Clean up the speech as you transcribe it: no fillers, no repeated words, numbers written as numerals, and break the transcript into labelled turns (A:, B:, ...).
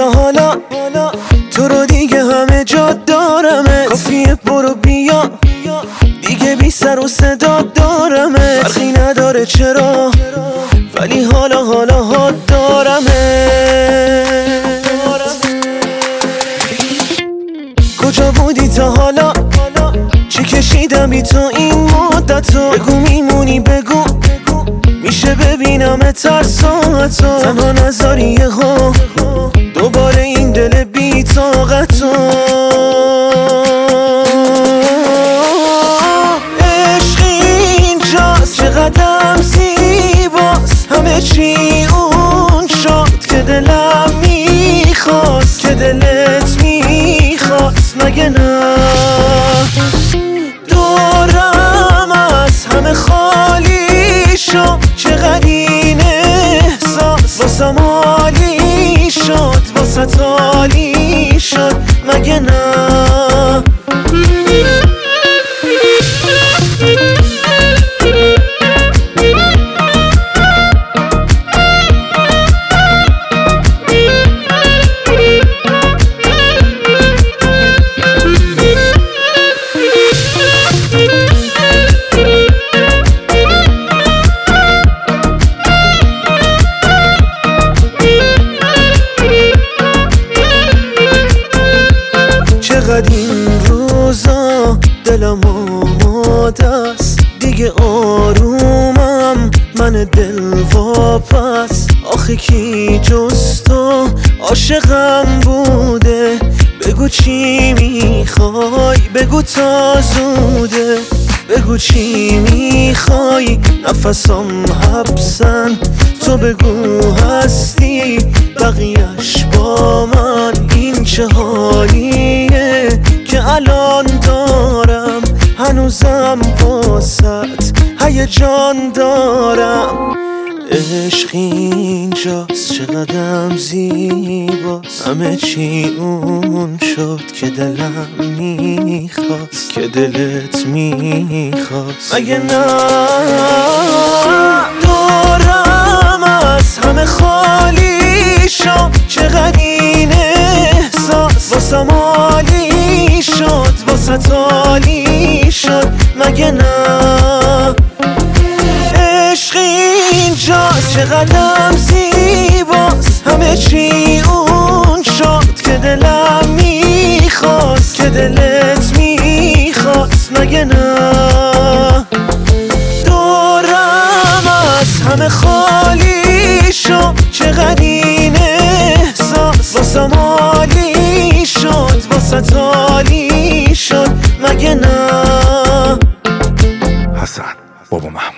A: تا حالا تو رو دیگه همه جا دارمت، کافیه برو بیا دیگه بی سر و صدا دارمت، فرقی نداره چرا ولی حالا دارمت. کجا بودی تا حالا؟ چی کشیدم بی تو این مدتو؟ بگو میمونی بگو میشه ببینم تر ساعتو، تنها نذاری یهو دوباره این دل بی طاقتو. عشق اینجاست چقدرم زیباست، همه چی اون شد که دلم میخواست، که دلت میخواست مگه نه؟ دورم از همه خالی شد، چقدر این احساس واسم عالی شد، واسه عالی شد مگه نه؟ چقدر این روزا دلم آماده است، دیگه آرومم من دل واپس. آخه کی جز تو عاشقم بوده؟ بگو چی میخوای بگو تا زوده، بگو چی میخوای نفسم حبسن، تو بگو هستی بقیهش با من. این چه حالیه که الان دارم، هنوزم واسط هیجان دارم. عشق اینجاست چقدرم زیباست، همه چی اون شد که دلم میخواست، که دلت میخواست مگه نه؟ دورم از همه خالی شد، چقدر این احساس واسم عالی شد، واسه عالی شد مگه نه؟ عشق اینجاست چقدرم زیباست، همه چی اون شد که دلم میخواست، که دلت میخواست مگه نه؟ دورم از همه خالی شد، چقدر این احساس واسم عالی شد، واسه عالی شد مگه نه؟
B: حسن بابا محمود.